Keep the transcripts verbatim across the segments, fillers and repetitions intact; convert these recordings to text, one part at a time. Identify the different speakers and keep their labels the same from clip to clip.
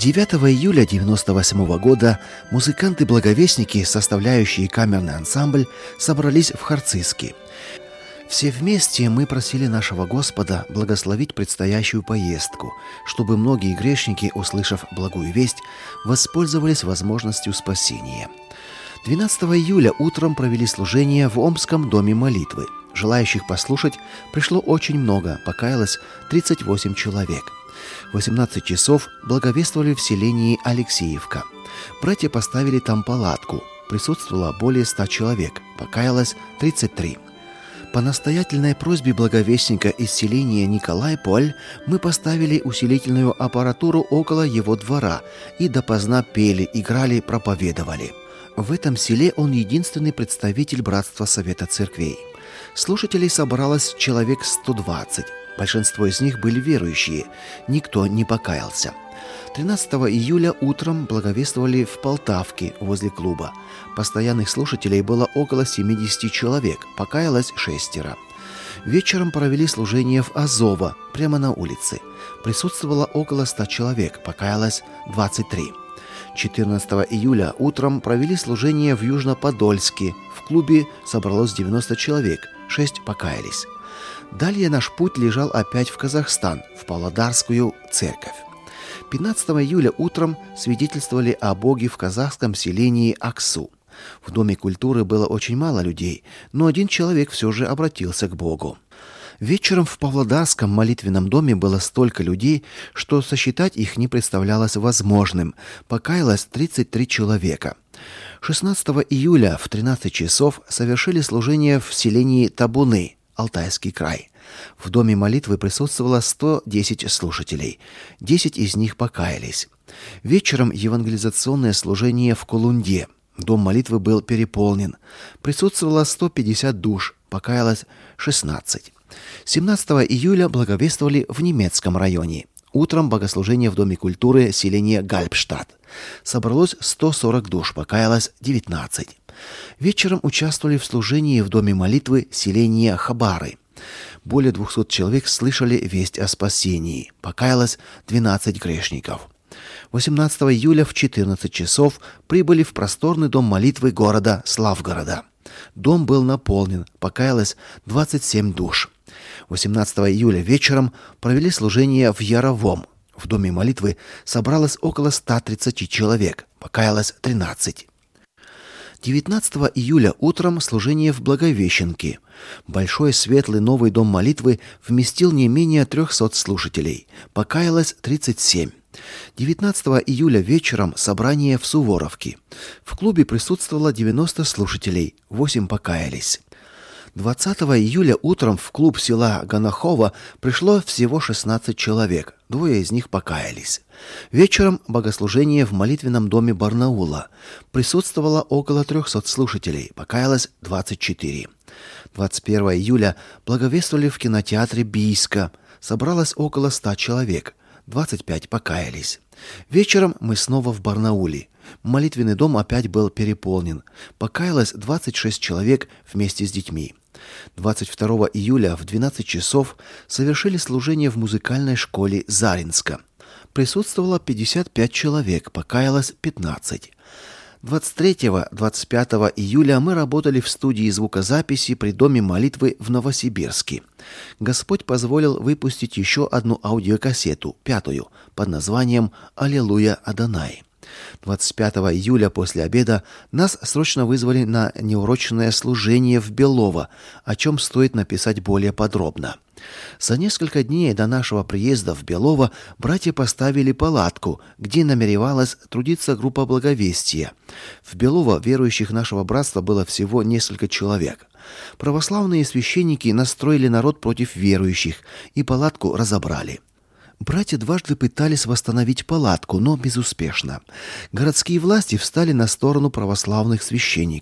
Speaker 1: девятого июля девяносто восьмого года музыканты-благовестники, составляющие камерный ансамбль, собрались в Харциске. Все вместе мы просили нашего Господа благословить предстоящую поездку, чтобы многие грешники, услышав благую весть, воспользовались возможностью спасения. двенадцатого июля утром провели служение в Омском доме молитвы. Желающих послушать пришло очень много, покаялось тридцать восемь человек. В восемнадцать часов благовествовали в селении Алексеевка. Братья поставили там палатку. Присутствовало более ста человек, покаялось тридцать три. По настоятельной просьбе благовестника из селения Николай Поль мы поставили усилительную аппаратуру около его двора и допоздна пели, играли, проповедовали. В этом селе он единственный представитель Братства Совета Церквей. Слушателей собралось человек сто двадцать. Большинство из них были верующие. Никто не покаялся. тринадцатого июля утром благовествовали в Полтавке возле клуба. Постоянных слушателей было около семьдесят человек. Покаялось шестеро. Вечером провели служение в Азово, прямо на улице. Присутствовало около ста человек. Покаялось двадцать три. четырнадцатого июля утром провели служение в Южно-Подольске. В клубе собралось девяносто человек. шесть покаялись. Далее наш путь лежал опять в Казахстан, в Павлодарскую церковь. пятнадцатого июля утром свидетельствовали о Боге в казахском селении Аксу. В Доме культуры было очень мало людей, но один человек все же обратился к Богу. Вечером в Павлодарском молитвенном доме было столько людей, что сосчитать их не представлялось возможным. Покаялось тридцать три человека. шестнадцатого июля в тринадцать часов совершили служение в селении Табуны, Алтайский край. В доме молитвы присутствовало сто десять слушателей. десять из них покаялись. Вечером евангелизационное служение в Колунде. Дом молитвы был переполнен. Присутствовало сто пятьдесят душ, покаялось шестнадцать. семнадцатого июля благовествовали в немецком районе. Утром богослужение в Доме культуры селения Гальбштадт. Собралось сто сорок душ, покаялось девятнадцать. Вечером участвовали в служении в Доме молитвы селения Хабары. Более двухсот человек слышали весть о спасении. Покаялось двенадцать грешников. восемнадцатого июля в четырнадцать часов прибыли в просторный дом молитвы города Славгорода. Дом был наполнен, покаялось двадцать семь душ. восемнадцатого июля вечером провели служение в Яровом. В доме молитвы собралось около ста тридцати человек, покаялось тринадцать. девятнадцатого июля утром служение в Благовещенке. Большой светлый новый дом молитвы вместил не менее трехсот слушателей, покаялось тридцать семь. девятнадцатого июля вечером собрание в Суворовке. В клубе присутствовало девяносто слушателей, восемь покаялись. двадцатого июля утром в клуб села Ганахово пришло всего шестнадцать человек, двое из них покаялись. Вечером богослужение в молитвенном доме Барнаула. Присутствовало около трехсот слушателей, покаялось двадцать четыре. двадцать первого июля благовествовали в кинотеатре Бийска. Собралось около ста человек, двадцать пять покаялись. Вечером мы снова в Барнауле. Молитвенный дом опять был переполнен. Покаялось двадцать шесть человек вместе с детьми. двадцать второго июля в двенадцать часов совершили служение в музыкальной школе Заринска. Присутствовало пятьдесят пять человек, покаялось пятнадцать. двадцать третьего — двадцать пятого июля мы работали в студии звукозаписи при Доме молитвы в Новосибирске. Господь позволил выпустить еще одну аудиокассету, пятую, под названием «Аллилуйя Адонай». двадцать пятого июля после обеда нас срочно вызвали на неурочное служение в Белово, о чем стоит написать более подробно. За несколько дней до нашего приезда в Белово братья поставили палатку, где намеревалась трудиться группа благовестия. В Белово верующих нашего братства было всего несколько человек. Православные священники настроили народ против верующих, и палатку разобрали. Братья дважды пытались восстановить палатку, но безуспешно. Городские власти встали на сторону православных священников.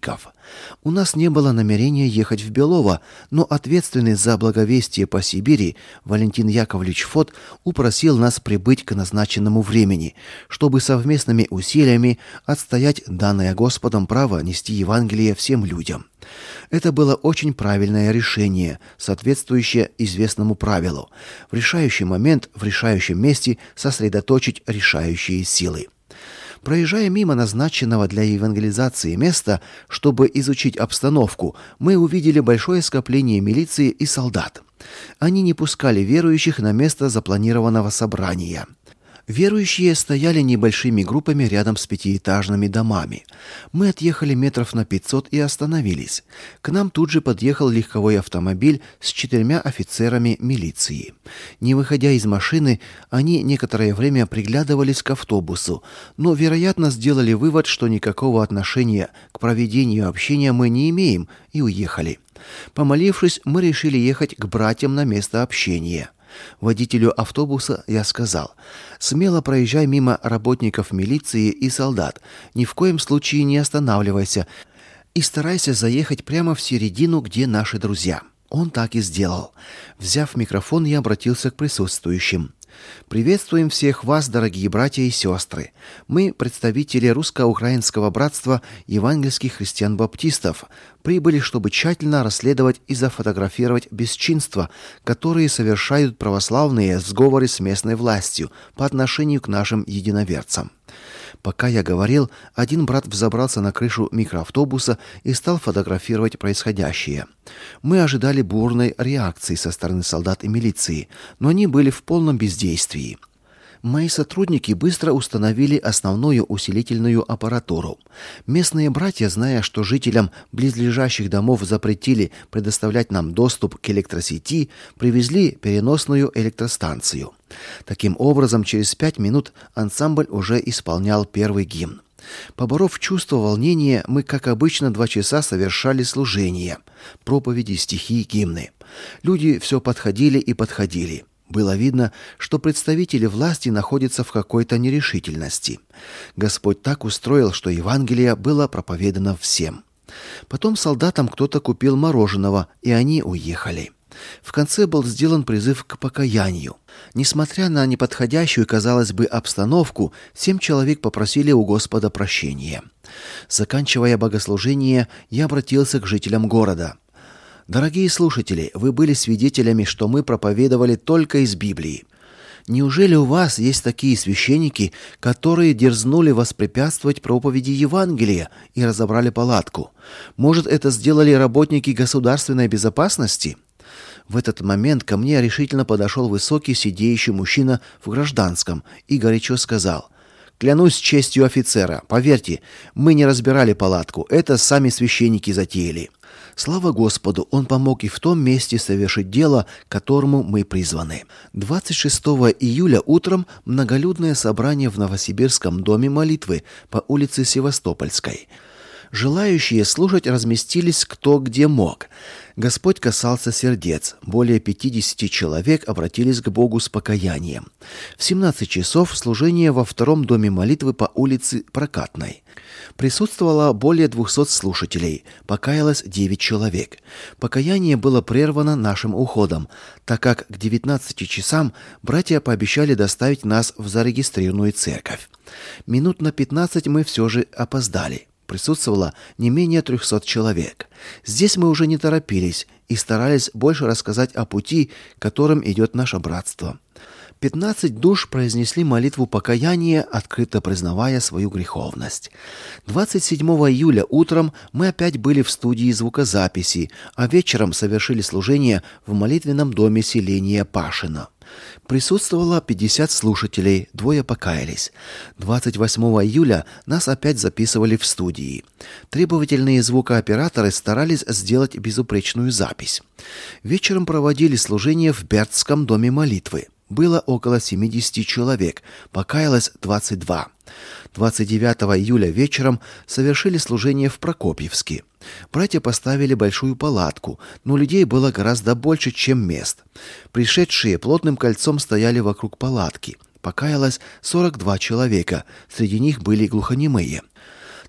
Speaker 1: У нас не было намерения ехать в Белово, но ответственный за благовестие по Сибири Валентин Яковлевич Фот упросил нас прибыть к назначенному времени, чтобы совместными усилиями отстоять данное Господом право нести Евангелие всем людям. Это было очень правильное решение, соответствующее известному правилу: в решающий момент, в решающем месте сосредоточить решающие силы. Проезжая мимо назначенного для евангелизации места, чтобы изучить обстановку, мы увидели большое скопление милиции и солдат. Они не пускали верующих на место запланированного собрания. Верующие стояли небольшими группами рядом с пятиэтажными домами. Мы отъехали метров на пятьсот и остановились. К нам тут же подъехал легковой автомобиль с четырьмя офицерами милиции. Не выходя из машины, они некоторое время приглядывались к автобусу, но, вероятно, сделали вывод, что никакого отношения к проведению общения мы не имеем, и уехали. Помолившись, мы решили ехать к братьям на место общения. Водителю автобуса я сказал: «Смело проезжай мимо работников милиции и солдат, ни в коем случае не останавливайся и старайся заехать прямо в середину, где наши друзья». Он так и сделал. Взяв микрофон, я обратился к присутствующим. «Приветствуем всех вас, дорогие братья и сестры. Мы, представители русско-украинского братства евангельских христиан-баптистов, прибыли, чтобы тщательно расследовать и зафотографировать бесчинства, которые совершают православные в сговоре с местной властью по отношению к нашим единоверцам». Пока я говорил, один брат взобрался на крышу микроавтобуса и стал фотографировать происходящее. Мы ожидали бурной реакции со стороны солдат и милиции, но они были в полном бездействии. Мои сотрудники быстро установили основную усилительную аппаратуру. Местные братья, зная, что жителям близлежащих домов запретили предоставлять нам доступ к электросети, привезли переносную электростанцию. Таким образом, через пять минут ансамбль уже исполнял первый гимн. Поборов чувство волнения, мы, как обычно, два часа совершали служение, проповеди, стихи, гимны. Люди все подходили и подходили. Было видно, что представители власти находятся в какой-то нерешительности. Господь так устроил, что Евангелие было проповедано всем. Потом солдатам кто-то купил мороженого, и они уехали. В конце был сделан призыв к покаянию. Несмотря на неподходящую, казалось бы, обстановку, семь человек попросили у Господа прощения. Заканчивая богослужение, я обратился к жителям города. Дорогие слушатели, вы были свидетелями, что мы проповедовали только из Библии. Неужели у вас есть такие священники, которые дерзнули воспрепятствовать проповеди Евангелия и разобрали палатку? Может, это сделали работники государственной безопасности? В этот момент ко мне решительно подошел высокий сидеющий мужчина в гражданском и горячо сказал: «Клянусь честью офицера, поверьте, мы не разбирали палатку, это сами священники затеяли». Слава Господу, он помог и в том месте совершить дело, к которому мы призваны. двадцать шестого июля утром многолюдное собрание в Новосибирском доме молитвы по улице Севастопольской. Желающие слушать разместились кто где мог. Господь касался сердец. Более пятьдесят человек обратились к Богу с покаянием. В семнадцать часов служение во втором доме молитвы по улице Прокатной. Присутствовало более двухсот слушателей. Покаялось девять человек. Покаяние было прервано нашим уходом, так как к девятнадцати часам братья пообещали доставить нас в зарегистрированную церковь. Минут на пятнадцать мы все же опоздали. Присутствовало не менее трехсот человек. Здесь мы уже не торопились и старались больше рассказать о пути, которым идет наше братство. Пятнадцать душ произнесли молитву покаяния, открыто признавая свою греховность. двадцать седьмого июля утром мы опять были в студии звукозаписи, а вечером совершили служение в молитвенном доме селения Пашино. Присутствовало пятьдесят слушателей, двое покаялись. двадцать восьмого июля нас опять записывали в студии. Требовательные звукооператоры старались сделать безупречную запись. Вечером проводили служение в Бердском доме молитвы. Было около семидесяти человек, покаялось двадцать два. двадцать девятого июля вечером совершили служение в Прокопьевске. Братья поставили большую палатку, но людей было гораздо больше, чем мест. Пришедшие плотным кольцом стояли вокруг палатки. Покаялось сорок два человека, среди них были глухонемые.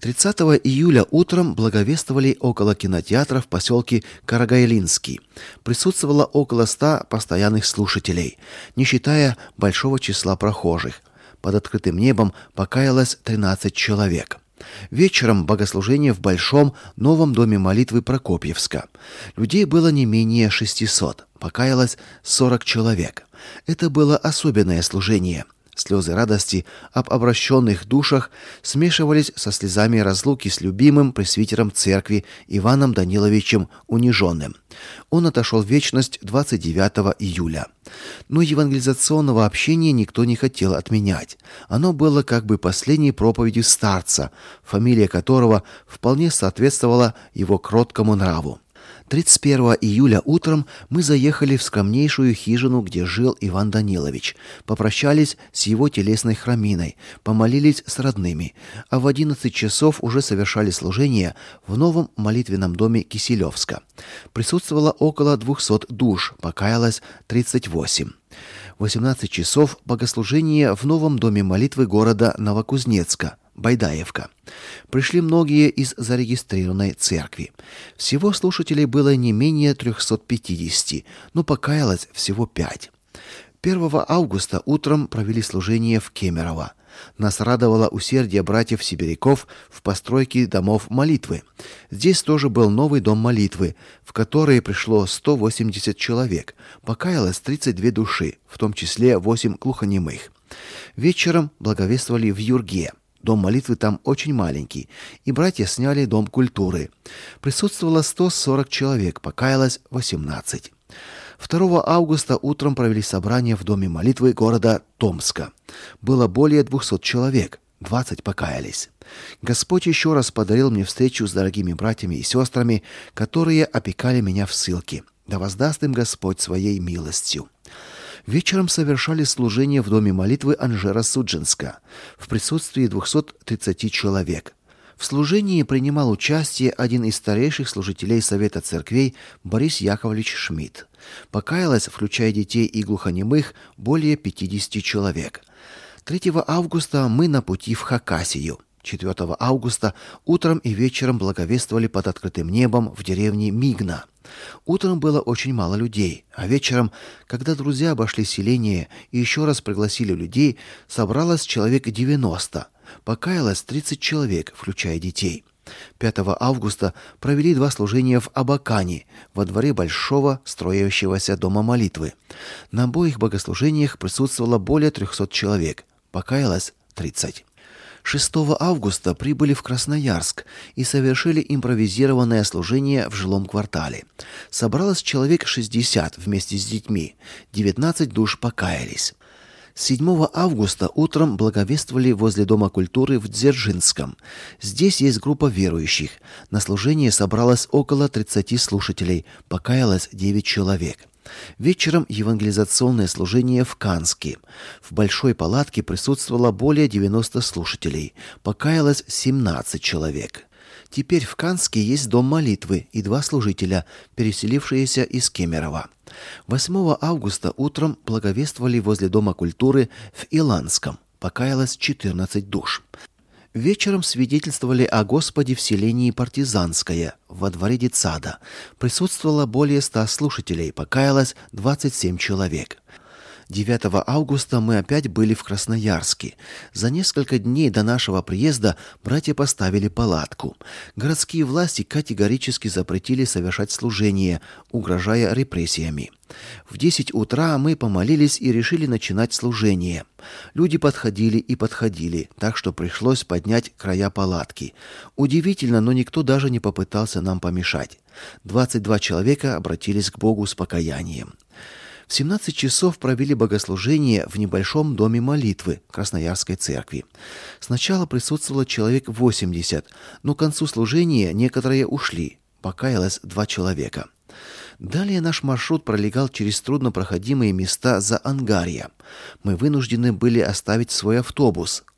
Speaker 1: тридцатого июля утром благовествовали около кинотеатра в поселке Карагайлинский. Присутствовало около ста постоянных слушателей, не считая большого числа прохожих. Под открытым небом покаялось тринадцать человек. Вечером богослужение в Большом новом доме молитвы Прокопьевска. Людей было не менее шестисот. Покаялось сорок человек. Это было особенное служение. Слезы радости об обращенных душах смешивались со слезами разлуки с любимым пресвитером церкви Иваном Даниловичем Униженным. Он отошел в вечность двадцать девятого июля. Но евангелизационного общения никто не хотел отменять. Оно было как бы последней проповедью старца, фамилия которого вполне соответствовала его кроткому нраву. тридцать первого июля утром мы заехали в скромнейшую хижину, где жил Иван Данилович, попрощались с его телесной храминой, помолились с родными, а в одиннадцать часов уже совершали служение в новом молитвенном доме Киселевска. Присутствовало около двухсот душ, покаялось тридцать восемь. В восемнадцать часов богослужение в новом доме молитвы города Новокузнецка, Байдаевка. Пришли многие из зарегистрированной церкви. Всего слушателей было не менее трехсот пятидесяти, но покаялось всего пять. первого августа утром провели служение в Кемерово. Нас радовало усердие братьев-сибиряков в постройке домов молитвы. Здесь тоже был новый дом молитвы, в который пришло сто восемьдесят человек. Покаялось тридцать две души, в том числе восемь глухонемых. Вечером благовествовали в Юрге. Дом молитвы там очень маленький, и братья сняли дом культуры. Присутствовало сто сорок человек, покаялось восемнадцать. второго августа утром провели собрание в доме молитвы города Томска. Было более двухсот человек, двадцать покаялись. Господь еще раз подарил мне встречу с дорогими братьями и сестрами, которые опекали меня в ссылке. Да воздаст им Господь своей милостью. Вечером совершали служение в доме молитвы Анжера Судженска в присутствии двухсот тридцати человек. В служении принимал участие один из старейших служителей Совета церквей Борис Яковлевич Шмидт. Покаялось, включая детей и глухонемых, более пятидесяти человек. третьего августа мы на пути в Хакасию. четвёртого августа утром и вечером благовествовали под открытым небом в деревне Мигна. Утром было очень мало людей, а вечером, когда друзья обошли селение и еще раз пригласили людей, собралось человек девяносто. Покаялось тридцать человек, включая детей. пятого августа провели два служения в Абакане, во дворе большого строящегося дома молитвы. На обоих богослужениях присутствовало более трехсот человек. Покаялось тридцать. шестого августа прибыли в Красноярск и совершили импровизированное служение в жилом квартале. Собралось человек шестьдесят вместе с детьми. девятнадцать душ покаялись. седьмого августа утром благовествовали возле Дома культуры в Дзержинском. Здесь есть группа верующих. На служение собралось около тридцати слушателей. Покаялось девять человек. Вечером евангелизационное служение в Канске. В большой палатке присутствовало более девяноста слушателей. Покаялось семнадцать человек. Теперь в Канске есть дом молитвы и два служителя, переселившиеся из Кемерово. восьмого августа утром благовествовали возле Дома культуры в Иланском. Покаялось четырнадцать душ. Вечером свидетельствовали о Господе в селении Партизанское, во дворе детсада. Присутствовало более ста слушателей, покаялось двадцать семь человек. девятого августа мы опять были в Красноярске. За несколько дней до нашего приезда братья поставили палатку. Городские власти категорически запретили совершать служение, угрожая репрессиями. В десять утра мы помолились и решили начинать служение. Люди подходили и подходили, так что пришлось поднять края палатки. Удивительно, но никто даже не попытался нам помешать. двадцать два человека обратились к Богу с покаянием. В семнадцать часов провели богослужение в небольшом доме молитвы Красноярской церкви. Сначала присутствовало человек восемьдесят, но к концу служения некоторые ушли. Покаялось два человека. Далее наш маршрут пролегал через труднопроходимые места за Ангарья. Мы вынуждены были оставить свой автобус.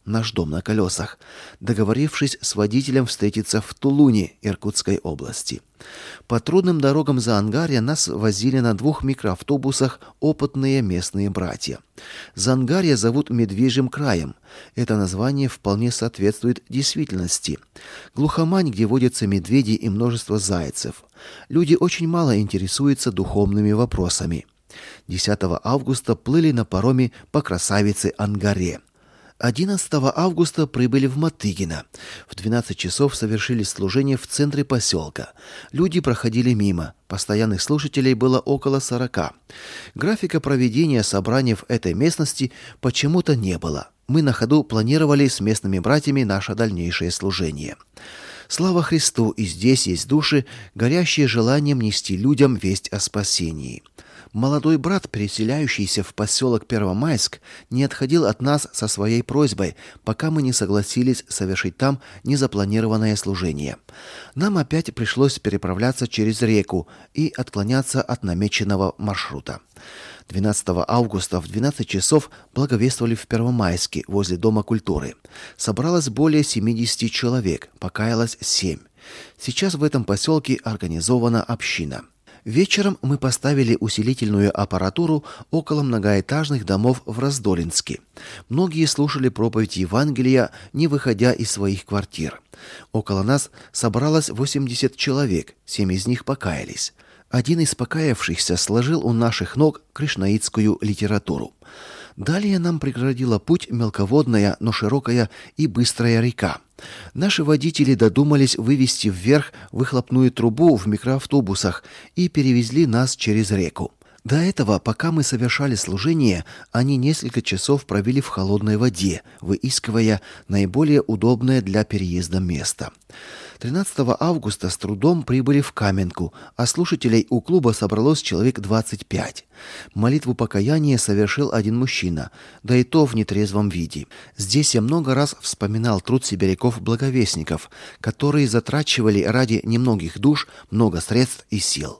Speaker 1: наш дом на колесах, договорившись с водителем встретиться в Тулуне Иркутской области. По трудным дорогам Заангарья нас возили на двух микроавтобусах опытные местные братья. Заангарье зовут Медвежьим краем. Это название вполне соответствует действительности. Глухомань, где водятся медведи и множество зайцев. Люди очень мало интересуются духовными вопросами. десятого августа плыли на пароме по красавице Ангаре. одиннадцатого августа прибыли в Матыгино. В двенадцать часов совершили служение в центре поселка. Люди проходили мимо. Постоянных слушателей было около сорока. Графика проведения собраний в этой местности почему-то не было. Мы на ходу планировали с местными братьями наше дальнейшее служение. Слава Христу, и здесь есть души, горящие желанием нести людям весть о спасении. Молодой брат, переселяющийся в поселок Первомайск, не отходил от нас со своей просьбой, пока мы не согласились совершить там незапланированное служение. Нам опять пришлось переправляться через реку и отклоняться от намеченного маршрута. двенадцатого августа в двенадцать часов благовествовали в Первомайске возле Дома культуры. Собралось более семидесяти человек, покаялось семь. Сейчас в этом поселке организована община. Вечером мы поставили усилительную аппаратуру около многоэтажных домов в Раздолинске. Многие слушали проповедь Евангелия, не выходя из своих квартир. Около нас собралось восемьдесят человек, семь из них покаялись. Один из покаявшихся сложил у наших ног кришнаитскую литературу. Далее нам преградила путь мелководная, но широкая и быстрая река. Наши водители додумались вывести вверх выхлопную трубу в микроавтобусах и перевезли нас через реку. До этого, пока мы совершали служение, они несколько часов провели в холодной воде, выискивая наиболее удобное для переезда место. тринадцатого августа с трудом прибыли в Каменку, а слушателей у клуба собралось человек двадцать пять. Молитву покаяния совершил один мужчина, да и то в нетрезвом виде. Здесь я много раз вспоминал труд сибиряков-благовестников, которые затрачивали ради немногих душ много средств и сил.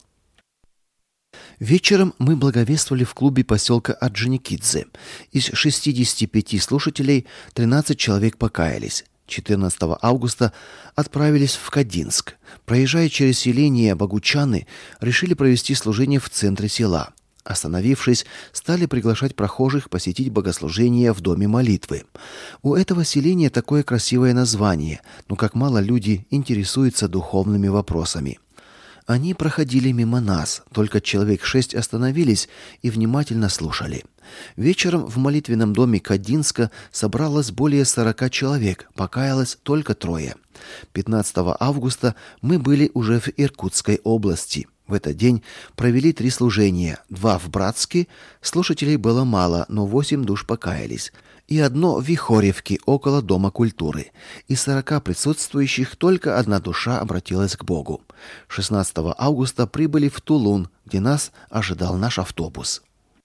Speaker 1: Вечером мы благовествовали в клубе поселка Орджоникидзе. Из шестидесяти пяти слушателей тринадцать человек покаялись. четырнадцатого августа отправились в Кодинск. Проезжая через селение Богучаны, решили провести служение в центре села. Остановившись, стали приглашать прохожих посетить богослужение в доме молитвы. У этого селения такое красивое название, но как мало люди интересуются духовными вопросами. Они проходили мимо нас, только человек шесть остановились и внимательно слушали. Вечером в молитвенном доме Кодинска собралось более сорока человек, покаялось только трое. пятнадцатого августа мы были уже в Иркутской области. В этот день провели три служения, два в Братске, слушателей было мало, но восемь душ покаялись, и одно в Вихоревке около Дома культуры. Из сорока присутствующих только одна душа обратилась к Богу. шестнадцатого августа прибыли в Тулун, где нас ожидал наш автобус.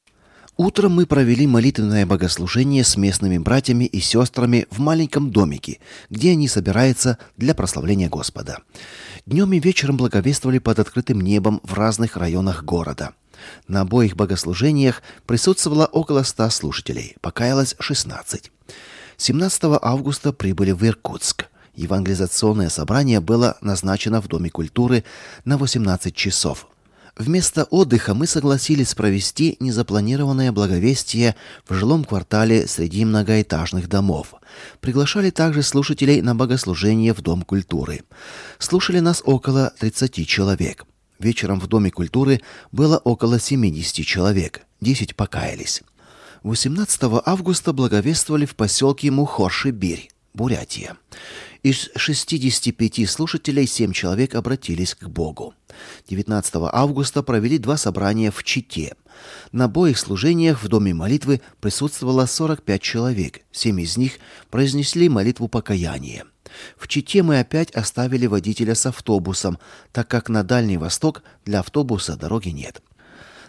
Speaker 1: Утром мы провели молитвенное богослужение с местными братьями и сестрами в маленьком домике, где они собираются для прославления Господа. Днем и вечером благовествовали под открытым небом в разных районах города. На обоих богослужениях присутствовало около ста слушателей, покаялось шестнадцать. семнадцатого августа прибыли в Иркутск. Евангелизационное собрание было назначено в Доме культуры на восемнадцать часов. Вместо отдыха мы согласились провести незапланированное благовестие в жилом квартале среди многоэтажных домов. Приглашали также слушателей на богослужение в Дом культуры. Слушали нас около тридцати человек. Вечером в Доме культуры было около семидесяти человек, десять покаялись. восемнадцатого августа благовествовали в поселке Мухор-Шибирь, Бурятия. Из шестидесяти пяти слушателей семь человек обратились к Богу. девятнадцатого августа провели два собрания в Чите. На обоих служениях в Доме молитвы присутствовало сорок пять человек, семь из них произнесли молитву покаяния. В Чите мы опять оставили водителя с автобусом, так как на Дальний Восток для автобуса дороги нет.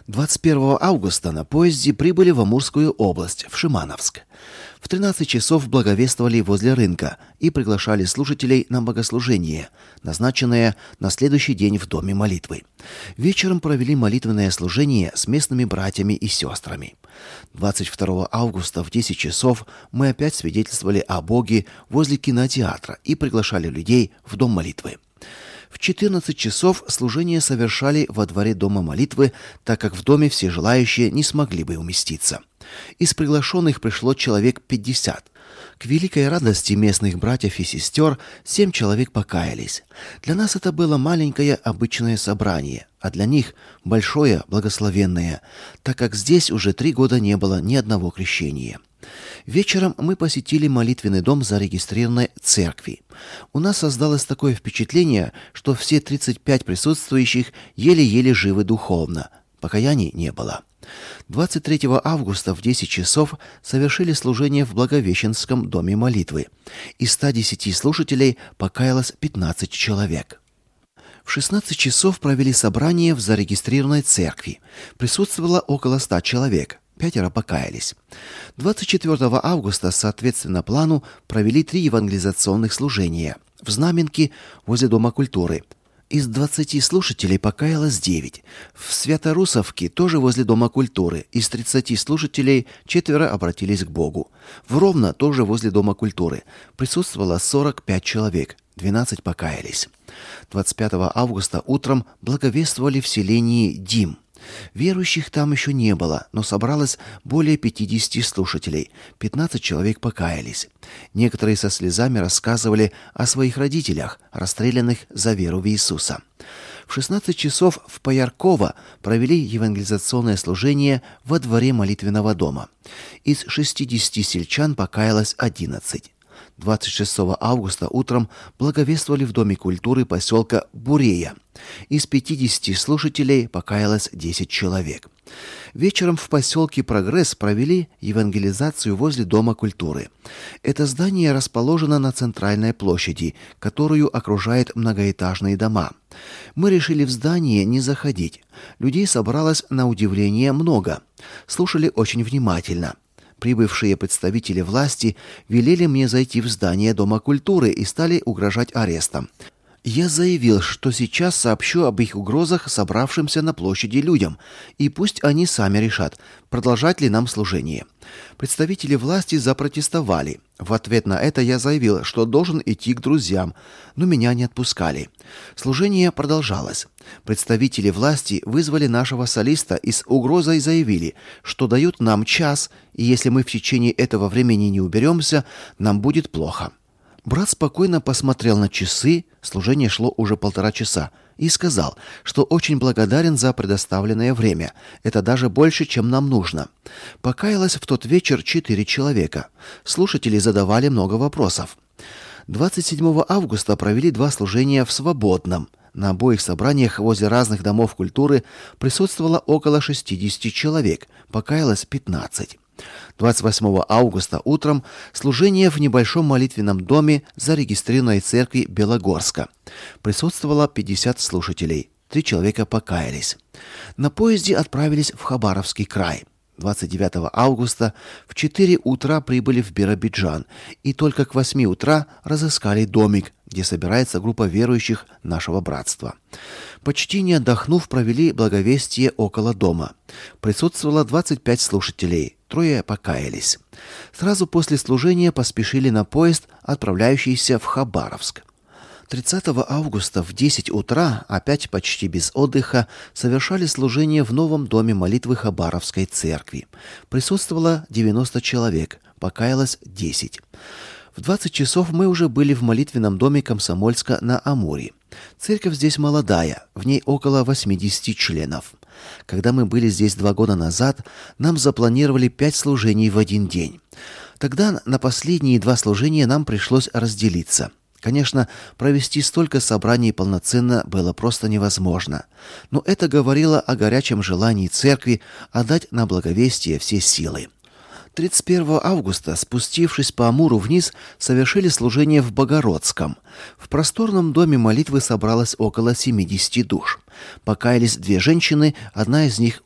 Speaker 1: двадцать первого августа на поезде прибыли в Амурскую область, в Шимановск. В тринадцать часов благовествовали возле рынка и приглашали слушателей на богослужение, назначенное на следующий день в доме молитвы. Вечером провели молитвенное служение с местными братьями и сестрами. двадцать второго августа в десять часов мы опять свидетельствовали о Боге возле кинотеатра и приглашали людей в дом молитвы. В четырнадцать часов служение совершали во дворе дома молитвы, так как в доме все желающие не смогли бы уместиться. Из приглашенных пришло человек пятьдесят. К великой радости местных братьев и сестер семь человек покаялись. Для нас это было маленькое обычное собрание, а для них большое благословенное, так как здесь уже три года не было ни одного крещения. Вечером мы посетили молитвенный дом зарегистрированной церкви. У нас создалось такое впечатление, что все тридцать пять присутствующих еле-еле живы духовно. Покаяний не было. двадцать третьего августа в десять часов совершили служение в Благовещенском доме молитвы. Из ста десяти слушателей покаялось пятнадцать человек. В шестнадцать часов провели собрание в зарегистрированной церкви. Присутствовало около ста человек. Пятеро покаялись. двадцать четвёртого августа, соответственно плану, провели три евангелизационных служения. В Знаменке возле Дома культуры. Из двадцати слушателей покаялось девять. В Свято-Русовке, тоже возле Дома культуры, из тридцати слушателей четверо обратились к Богу. В Ровно, тоже возле Дома культуры, присутствовало сорок пять человек. двенадцать покаялись. двадцать пятого августа утром благовествовали в селении Дим. Верующих там еще не было, но собралось более пятидесяти слушателей. пятнадцать человек покаялись. Некоторые со слезами рассказывали о своих родителях, расстрелянных за веру в Иисуса. В шестнадцать часов в Поярково провели евангелизационное служение во дворе молитвенного дома. Из шестидесяти сельчан покаялось одиннадцать. двадцать шестого августа утром благовествовали в Доме культуры поселка Бурея. Из пятидесяти слушателей покаялось десять человек. Вечером в поселке Прогресс провели евангелизацию возле Дома культуры. Это здание расположено на центральной площади, которую окружают многоэтажные дома. Мы решили в здание не заходить. Людей собралось на удивление много. Слушали очень внимательно. Прибывшие представители власти велели мне зайти в здание Дома культуры и стали угрожать арестом. Я заявил, что сейчас сообщу об их угрозах собравшимся на площади людям, и пусть они сами решат, продолжать ли нам служение. Представители власти запротестовали. В ответ на это я заявил, что должен идти к друзьям, но меня не отпускали. Служение продолжалось. Представители власти вызвали нашего солиста и с угрозой заявили, что дают нам час, и если мы в течение этого времени не уберемся, нам будет плохо. Брат спокойно посмотрел на часы, служение шло уже полтора часа, и сказал, что очень благодарен за предоставленное время. Это даже больше, чем нам нужно. Покаялось в тот вечер четыре человека. Слушатели задавали много вопросов. двадцать седьмого августа провели два служения в Свободном. На обоих собраниях возле разных домов культуры присутствовало около шестидесяти человек, покаялось пятнадцать. двадцать восьмого августа утром служение в небольшом молитвенном доме зарегистрированной церкви Белогорска. Присутствовало пятьдесят слушателей. Три человека покаялись. На поезде отправились в Хабаровский край. двадцать девятого августа в четыре утра прибыли в Биробиджан и только к восьми утра разыскали домик, где собирается группа верующих нашего братства. Почти не отдохнув, провели благовестие около дома. Присутствовало двадцать пять слушателей, трое покаялись. Сразу после служения поспешили на поезд, отправляющийся в Хабаровск. тридцатого августа в десять утра, опять почти без отдыха, совершали служение в новом доме молитвы Хабаровской церкви. Присутствовало девяносто человек, покаялось десять. В двадцать часов мы уже были в молитвенном доме Комсомольска на Амуре. Церковь здесь молодая, в ней около восьмидесяти членов. Когда мы были здесь два года назад, нам запланировали пять служений в один день. Тогда на последние два служения нам пришлось разделиться. Конечно, провести столько собраний полноценно было просто невозможно, но это говорило о горячем желании церкви отдать на благовестие все силы. тридцать первого августа, спустившись по Амуру вниз, совершили служение в Богородском. В просторном доме молитвы собралось около семидесяти душ. Покаялись две женщины, одна из них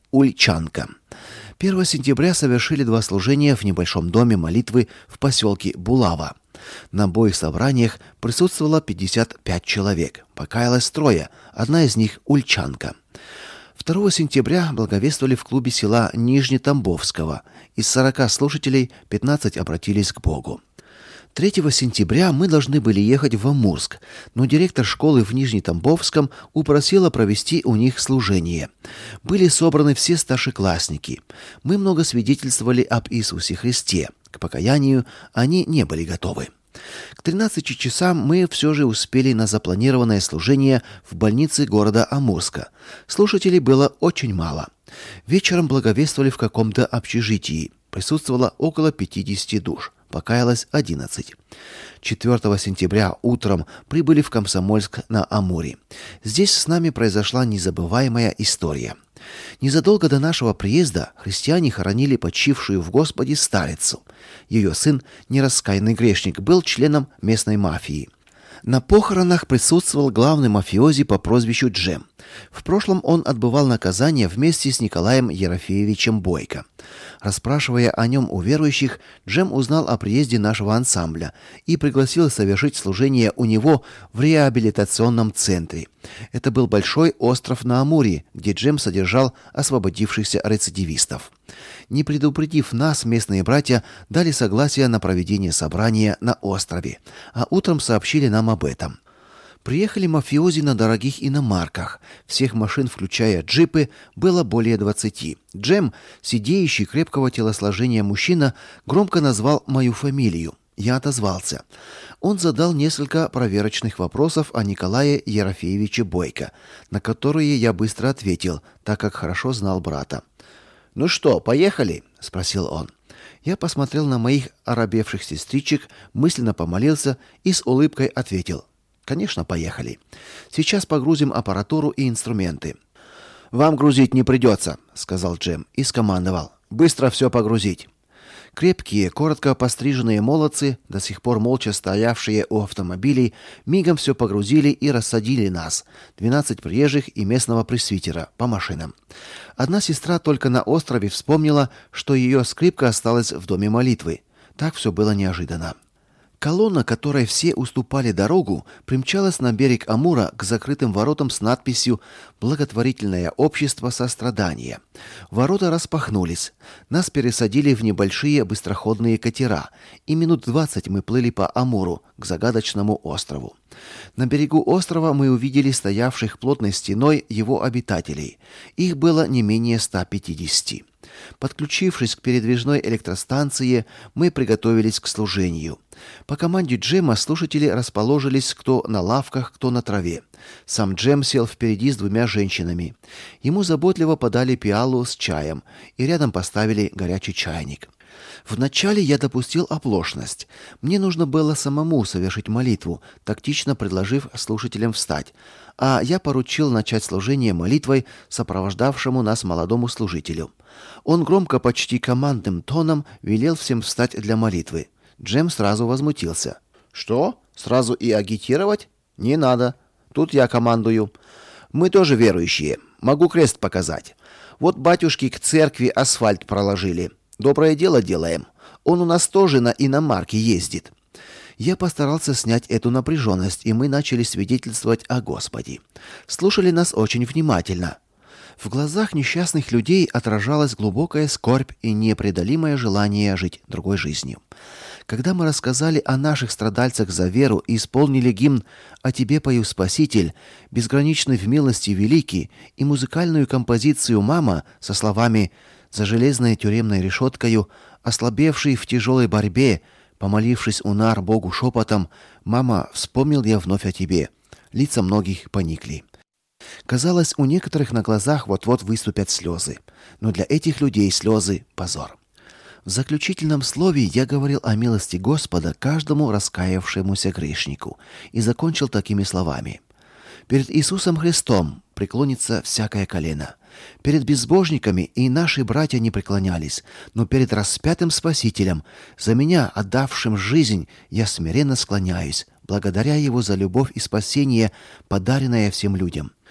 Speaker 1: Ульчанка. первого сентября совершили два служения в небольшом доме молитвы в поселке Булава. На обоих собраниях присутствовало пятьдесят пять человек. Покаялось трое, одна из них ульчанка. второго сентября благовествовали в клубе села Нижнетамбовского. Из сорока слушателей пятнадцать обратились к Богу. третьего сентября мы должны были ехать в Амурск, но директор школы в Нижнетамбовском упросила провести у них служение. Были собраны все старшеклассники. Мы много свидетельствовали об Иисусе Христе. К покаянию они не были готовы. К тринадцати часам мы все же успели на запланированное служение в больнице города Амурска. Слушателей было очень мало. Вечером благовествовали в каком-то общежитии. Присутствовало около пятидесяти душ. Покаялось одиннадцать. четвёртого сентября утром прибыли в Комсомольск на Амуре. Здесь с нами произошла незабываемая история. Незадолго до нашего приезда христиане хоронили почившую в Господе старицу. Ее сын, нераскаянный грешник, был членом местной мафии. На похоронах присутствовал главный мафиози по прозвищу Джем. В прошлом он отбывал наказание вместе с Николаем Ерофеевичем Бойко. Расспрашивая о нем у верующих, Джем узнал о приезде нашего ансамбля и пригласил совершить служение у него в реабилитационном центре. Это был большой остров на Амуре, где Джем содержал освободившихся рецидивистов. Не предупредив нас, местные братья дали согласие на проведение собрания на острове, а утром сообщили нам об этом. Приехали мафиози на дорогих иномарках. Всех машин, включая джипы, было более двадцати. Джем, сидеющий, крепкого телосложения мужчина, громко назвал мою фамилию. Я отозвался. Он задал несколько проверочных вопросов о Николае Ерофеевиче Бойко, на которые я быстро ответил, так как хорошо знал брата. «Ну что, поехали?» – спросил он. Я посмотрел на моих оробевших сестричек, мысленно помолился и с улыбкой ответил. «Конечно, поехали. Сейчас погрузим аппаратуру и инструменты». «Вам грузить не придется», — сказал Джем и скомандовал. «Быстро все погрузить». Крепкие, коротко постриженные молодцы, до сих пор молча стоявшие у автомобилей, мигом все погрузили и рассадили нас, двенадцать приезжих и местного пресвитера, по машинам. Одна сестра только на острове вспомнила, что ее скрипка осталась в доме молитвы. Так все было неожиданно. Колонна, которой все уступали дорогу, примчалась на берег Амура к закрытым воротам с надписью «Благотворительное общество сострадания». Ворота распахнулись. Нас пересадили в небольшие быстроходные катера, и минут двадцать мы плыли по Амуру к загадочному острову. На берегу острова мы увидели стоявших плотной стеной его обитателей. Их было не менее ста пятидесяти. Подключившись к передвижной электростанции, мы приготовились к служению. По команде Джема слушатели расположились кто на лавках, кто на траве. Сам Джем сел впереди с двумя женщинами. Ему заботливо подали пиалу с чаем и рядом поставили горячий чайник. Вначале я допустил оплошность. Мне нужно было самому совершить молитву, тактично предложив слушателям встать, а я поручил начать служение молитвой сопровождавшему нас молодому служителю. Он громко, почти командным тоном велел всем встать для молитвы. Джем сразу возмутился. «Что? Сразу и агитировать? Не надо. Тут я командую. Мы тоже верующие. Могу крест показать. Вот батюшки к церкви асфальт проложили. Доброе дело делаем. Он у нас тоже на иномарке ездит». Я постарался снять эту напряженность, и мы начали свидетельствовать о Господе. Слушали нас очень внимательно. В глазах несчастных людей отражалась глубокая скорбь и непреодолимое желание жить другой жизнью. Когда мы рассказали о наших страдальцах за веру и исполнили гимн «О тебе пою, Спаситель», «Безграничный в милости великий» и музыкальную композицию «Мама» со словами «За железной тюремной решеткою, ослабевший в тяжелой борьбе, помолившись у нар Богу шепотом, мама, вспомнил я вновь о тебе». Лица многих поникли. Казалось, у некоторых на глазах вот-вот выступят слезы. Но для этих людей слезы — позор. В заключительном слове я говорил о милости Господа каждому раскаявшемуся грешнику и закончил такими словами. «Перед Иисусом Христом преклонится всякое колено. Перед безбожниками и наши братья не преклонялись, но перед распятым Спасителем, за меня, отдавшим жизнь, я смиренно склоняюсь, благодаря Его за любовь и спасение, подаренное всем людям.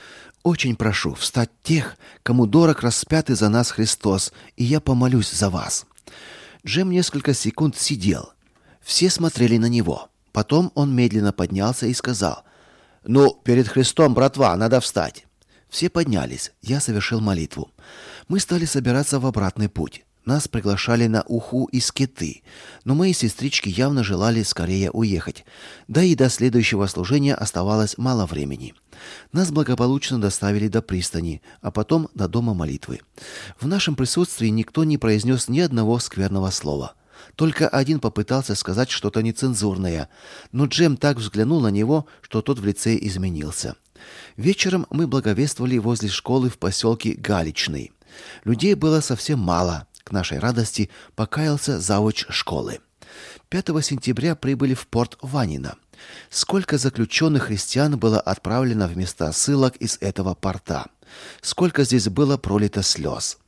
Speaker 1: очень прошу встать тех, кому дорог распятый за нас Христос, и я помолюсь за вас». Джем несколько секунд сидел. Все смотрели на него. Потом он медленно поднялся и сказал: «Ну, перед Христом, братва, надо встать». Все поднялись. Я совершил молитву. Мы стали собираться в обратный путь. Нас приглашали на уху и скиты, но мои сестрички явно желали скорее уехать. Да и до следующего служения оставалось мало времени. Нас благополучно доставили до пристани, а потом до дома молитвы. В нашем присутствии никто не произнес ни одного скверного слова. Только один попытался сказать что-то нецензурное, но Джем так взглянул на него, что тот в лице изменился. Вечером мы благовествовали возле школы в поселке Галичный. Людей было совсем мало. К нашей радости покаялся завуч школы. пятого сентября прибыли в порт Ванино. Сколько заключенных христиан было отправлено в места ссылок из этого порта. Сколько здесь было пролито слез.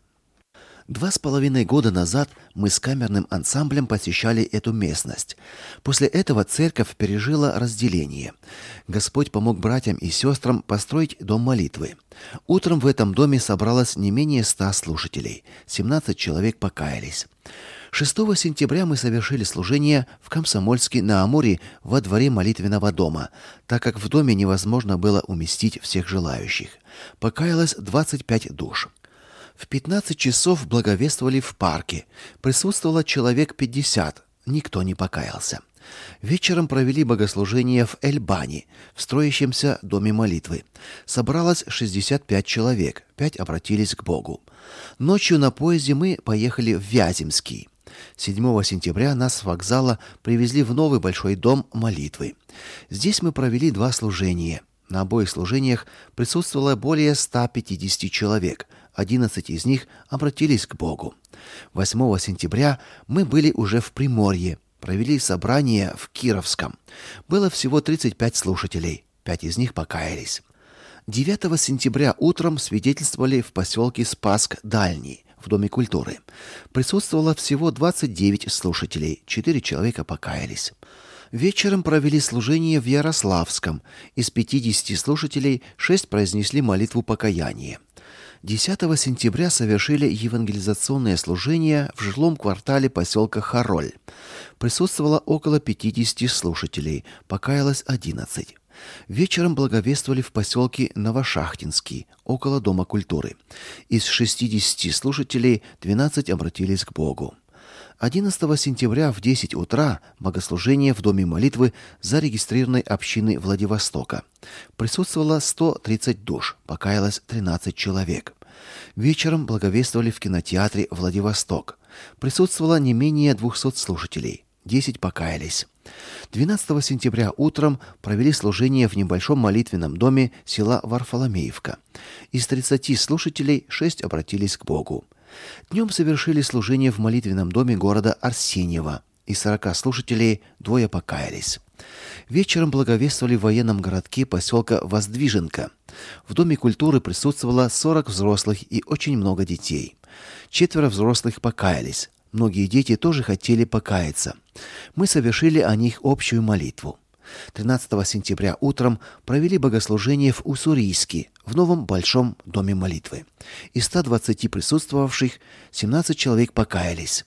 Speaker 1: Два с половиной года назад мы с камерным ансамблем посещали эту местность. После этого церковь пережила разделение. Господь помог братьям и сестрам построить дом молитвы. Утром в этом доме собралось не менее ста слушателей. семнадцать человек покаялись. шестого сентября мы совершили служение в Комсомольске-на-Амуре во дворе молитвенного дома, так как в доме невозможно было уместить всех желающих. Покаялось двадцать пять душ. В пятнадцать часов благовествовали в парке. Присутствовало человек пятьдесят. Никто не покаялся. Вечером провели богослужение в Эльбане, в строящемся доме молитвы. Собралось шестьдесят пять человек. Пять обратились к Богу. Ночью на поезде мы поехали в Вяземский. седьмого сентября нас с вокзала привезли в новый большой дом молитвы. Здесь мы провели два служения. На обоих служениях присутствовало более ста пятидесяти человек. одиннадцать из них обратились к Богу. восьмого сентября мы были уже в Приморье, провели собрание в Кировском. Было всего тридцать пять слушателей, пять из них покаялись. девятого сентября утром свидетельствовали в поселке Спасск-Дальний, в Доме культуры. Присутствовало всего двадцать девять слушателей, четыре человека покаялись. Вечером провели служение в Ярославском. Из пятидесяти слушателей шесть произнесли молитву покаяния. десятого сентября совершили евангелизационное служение в жилом квартале поселка Хароль. Присутствовало около пятидесяти слушателей, покаялось одиннадцать. Вечером благовествовали в поселке Новошахтинский, около Дома культуры. Из шестидесяти слушателей двенадцать обратились к Богу. одиннадцатого сентября в десять утра богослужение в Доме молитвы зарегистрированной общины Владивостока. Присутствовало сто тридцать душ, покаялось тринадцать человек. Вечером благовествовали в кинотеатре Владивосток. Присутствовало не менее двухсот слушателей, десять покаялись. двенадцатого сентября утром провели служение в небольшом молитвенном доме села Варфоломеевка. Из тридцати слушателей шесть обратились к Богу. Днем совершили служение в молитвенном доме города Арсеньево. Из сорока слушателей двое покаялись. Вечером благовествовали в военном городке поселка Воздвиженка. В Доме культуры присутствовало сорок взрослых и очень много детей. Четверо взрослых покаялись. Многие дети тоже хотели покаяться. Мы совершили о них общую молитву. тринадцатого сентября утром провели богослужение в Уссурийске, в новом большом доме молитвы. Из ста двадцати присутствовавших семнадцать человек покаялись.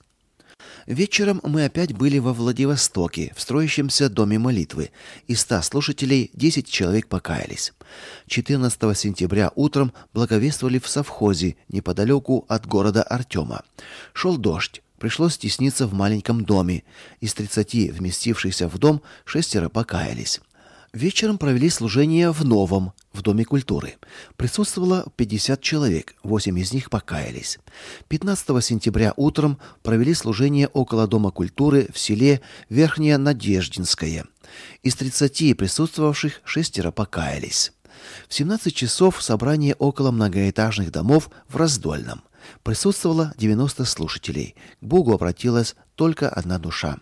Speaker 1: Вечером мы опять были во Владивостоке, в строящемся доме молитвы. Из ста слушателей десять человек покаялись. четырнадцатого сентября утром благовествовали в совхозе, неподалеку от города Артема. Шел дождь. Пришлось тесниться в маленьком доме. Из тридцати вместившихся в дом шестеро покаялись. Вечером провели служение в новом, в Доме культуры. Присутствовало пятьдесят человек, восемь из них покаялись. пятнадцатого сентября утром провели служение около Дома культуры в селе Верхняя Надеждинское. Из тридцати присутствовавших шестеро покаялись. В семнадцать часов собрание около многоэтажных домов в Раздольном. Присутствовало девяносто слушателей. К Богу обратилась только одна душа.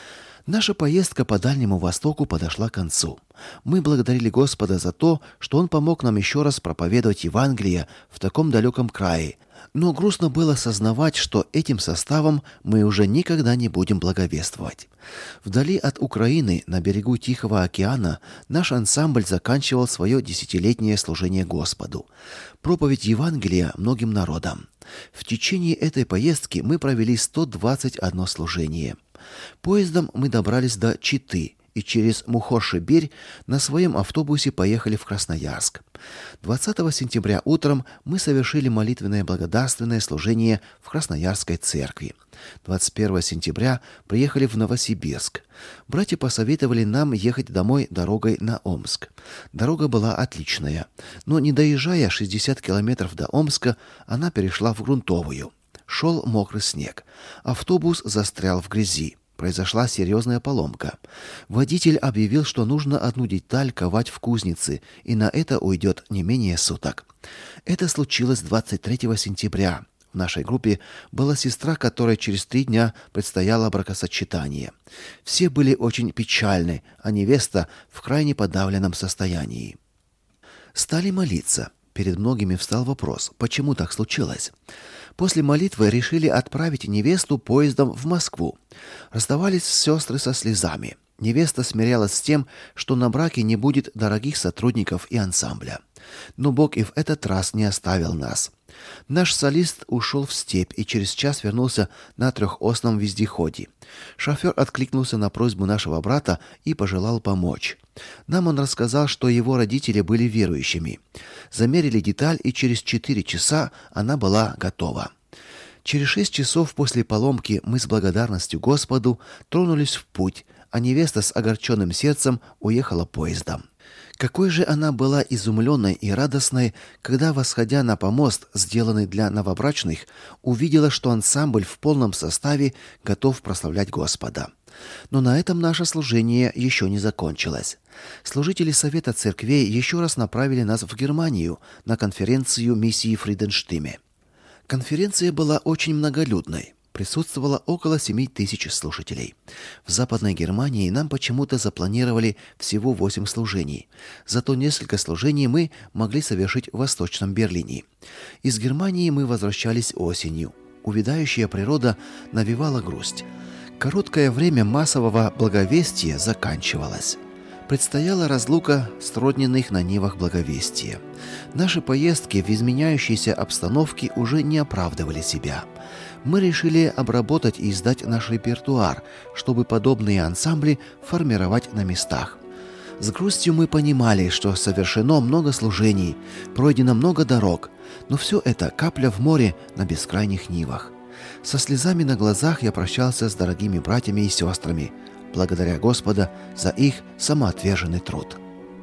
Speaker 1: Наша поездка по Дальнему Востоку подошла к концу. Мы благодарили Господа за то, что Он помог нам еще раз проповедовать Евангелие в таком далеком крае, Но грустно было сознавать, что этим составом мы уже никогда не будем благовествовать. Вдали от Украины, на берегу Тихого океана, наш ансамбль заканчивал свое десятилетнее служение Господу. Проповедь Евангелия многим народам. В течение этой поездки мы провели сто двадцать одно служение. Поездом мы добрались до Читы и через Мухор-Шибирь на своем автобусе поехали в Красноярск. двадцатого сентября утром мы совершили молитвенное благодарственное служение в Красноярской церкви. двадцать первого сентября приехали в Новосибирск. Братья посоветовали нам ехать домой дорогой на Омск. Дорога была отличная, но не доезжая шестьдесят километров до Омска, она перешла в грунтовую. Шел мокрый снег. Автобус застрял в грязи. Произошла серьезная поломка. Водитель объявил, что нужно одну деталь ковать в кузнице, и на это уйдет не менее суток. Это случилось двадцать третьего сентября. В нашей группе была сестра, которой через три дня предстояло бракосочетание. Все были очень печальны, а невеста в крайне подавленном состоянии. Стали молиться. Перед многими встал вопрос, почему так случилось. После молитвы решили отправить невесту поездом в Москву. Расставались сестры со слезами. Невеста смирялась с тем, что на браке не будет дорогих сотрудников и ансамбля. Но Бог и в этот раз не оставил нас. Наш солист ушел в степь и через час вернулся на трехосном вездеходе. Шофер откликнулся на просьбу нашего брата и пожелал помочь. Нам он рассказал, что его родители были верующими. Замерили деталь, и через четыре часа она была готова. Через шесть часов после поломки мы с благодарностью Господу тронулись в путь, а невеста с огорченным сердцем уехала поездом. Какой же она была изумленной и радостной, когда, восходя на помост, сделанный для новобрачных, увидела, что ансамбль в полном составе готов прославлять Господа. Но на этом наше служение еще не закончилось. Служители Совета церквей еще раз направили нас в Германию на конференцию миссии Фриденштиме. Конференция была очень многолюдной. Присутствовало около семи тысяч слушателей. В Западной Германии нам почему-то запланировали всего восемь служений. Зато несколько служений мы могли совершить в Восточном Берлине. Из Германии мы возвращались осенью. Увядающая природа навевала грусть. Короткое время массового благовестия заканчивалось. Предстояла разлука сродненных на нивах благовестия. Наши поездки в изменяющейся обстановке уже не оправдывали себя. Мы решили обработать и издать наш репертуар, чтобы подобные ансамбли формировать на местах. С грустью мы понимали, что совершено много служений, пройдено много дорог, но все это капля в море на бескрайних нивах. Со слезами на глазах я прощался с дорогими братьями и сестрами, благодаря Господа за их самоотверженный труд.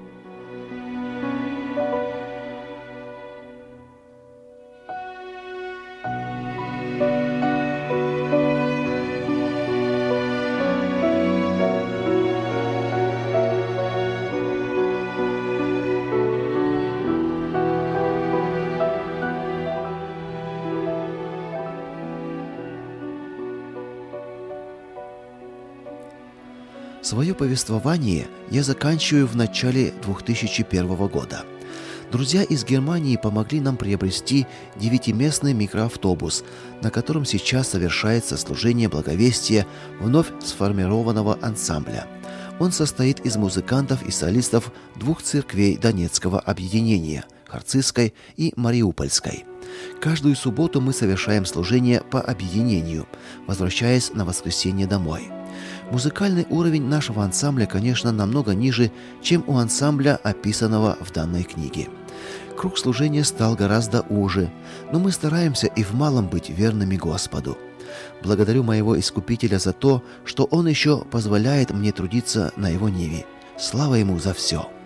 Speaker 1: Свое повествование я заканчиваю в начале две тысячи первого года. Друзья из Германии помогли нам приобрести девятиместный микроавтобус, на котором сейчас совершается служение благовестия вновь сформированного ансамбля. Он состоит из музыкантов и солистов двух церквей Донецкого объединения – Харцизской и Мариупольской. Каждую субботу мы совершаем служение по объединению, возвращаясь на воскресенье домой. Музыкальный уровень нашего ансамбля, конечно, намного ниже, чем у ансамбля, описанного в данной книге. Круг служения стал гораздо уже, но мы стараемся и в малом быть верными Господу. Благодарю моего Искупителя за то, что Он еще позволяет мне трудиться на Его ниве. Слава Ему за все!